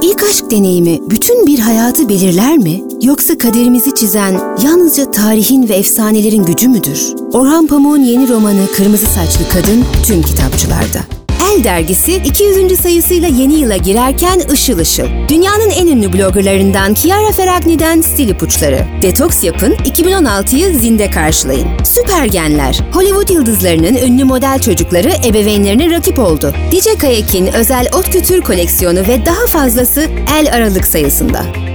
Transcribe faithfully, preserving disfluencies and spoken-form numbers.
İlk aşk deneyimi bütün bir hayatı belirler mi? Yoksa kaderimizi çizen yalnızca tarihin ve efsanelerin gücü müdür? Orhan Pamuk'un yeni romanı Kırmızı Saçlı Kadın tüm kitapçılarda. El Dergisi iki yüzüncü sayısıyla yeni yıla girerken ışıl ışıl. Dünyanın en ünlü bloggerlarından Chiara Ferragni'den stil ipuçları. Detoks yapın, iki bin on altıyı zinde karşılayın. Süpergenler, Hollywood yıldızlarının ünlü model çocukları ebeveynlerine rakip oldu. D J Kayak'in özel haute couture koleksiyonu ve daha fazlası El Aralık sayısında.